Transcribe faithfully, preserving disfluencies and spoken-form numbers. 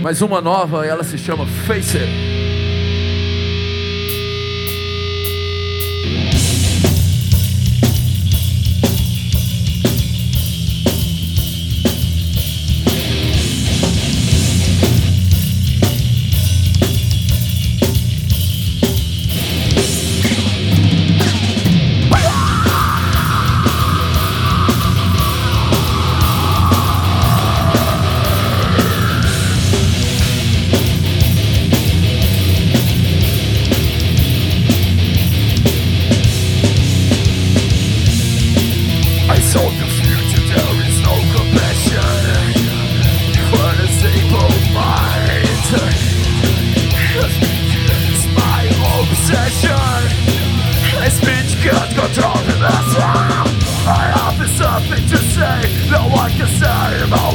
mais uma nova, ela se chama Face It. Control the mess. I have something to say. No one can say about